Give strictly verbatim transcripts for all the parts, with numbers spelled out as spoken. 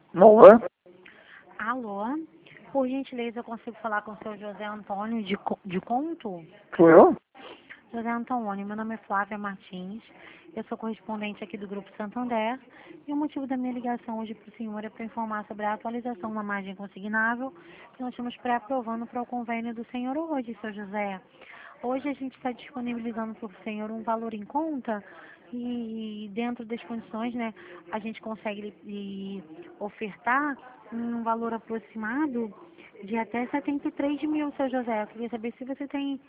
Alô? Alô? Por gentileza, eu consigo falar com o seu José Antônio de, Co- de Conto? Sou eu? José Antônio, meu nome é Flávia Martins, eu sou correspondente aqui do Grupo Santander, e o motivo da minha ligação hoje para o senhor é para informar sobre a atualização da margem consignável que nós estamos pré-aprovando para o convênio do senhor hoje, seu José. Hoje a gente está disponibilizando para o senhor um valor em conta e dentro das condições, né, a gente consegue lhe ofertar um valor aproximado de até setenta e três mil, seu José. Eu queria saber se você tem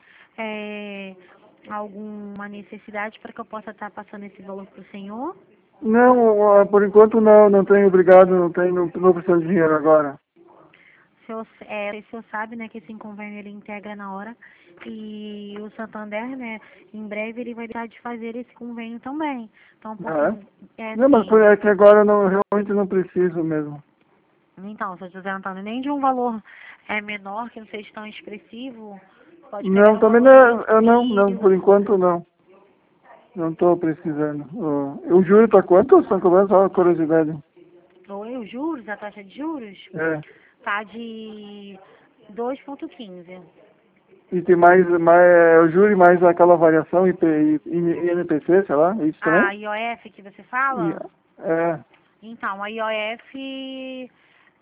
é, alguma necessidade para que eu possa estar passando esse valor para o senhor. Não, ah, por enquanto não, não tenho, obrigado, não tenho, não estou precisando de dinheiro agora. O senhor, é, o senhor sabe, né, que esse convênio ele integra na hora e o Santander, né, em breve ele vai deixar de fazer esse convênio também. Então, por, Ah, é é? Não, mas por assim, é que agora não, realmente não preciso mesmo. então, seu José Antônio, nem de um valor é, menor, que não seja tão expressivo, pode pegar Não, um também valor de não, oito eu não, não, por mil. enquanto não. Não estou precisando. O, o juro está quanto? Estão cobrando só curiosidade. Oi, os juros, a taxa de juros, É. tá de dois vírgula quinze. E tem mais, mais é, o juro e mais aquela variação I P, I, I N P C, sei lá, é isso também? A I O F que você E, fala? é, Então, a I O F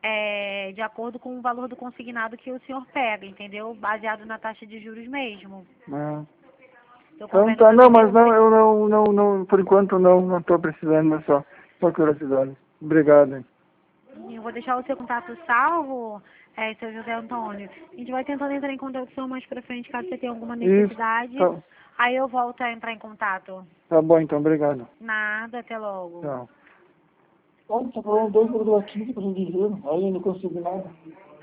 é de acordo com o valor do consignado que o senhor pega, entendeu? Baseado na taxa de juros mesmo. é. Seu Então convênio tá, não, também mas tem... não, eu não, não, não, por enquanto não, não estou precisando, mas só, só curiosidade. Obrigado, hein. Eu vou deixar o seu contato salvo, é, seu José Antônio. A gente vai tentando entrar em contato com o senhor mais pra frente, caso você tenha alguma Isso, necessidade. tá, Aí eu volto a entrar em contato. tá bom então, obrigado. Nada, até logo. Tchau. Olha, tá falando dois vírgula quinze para de juro, aí eu não consigo nada.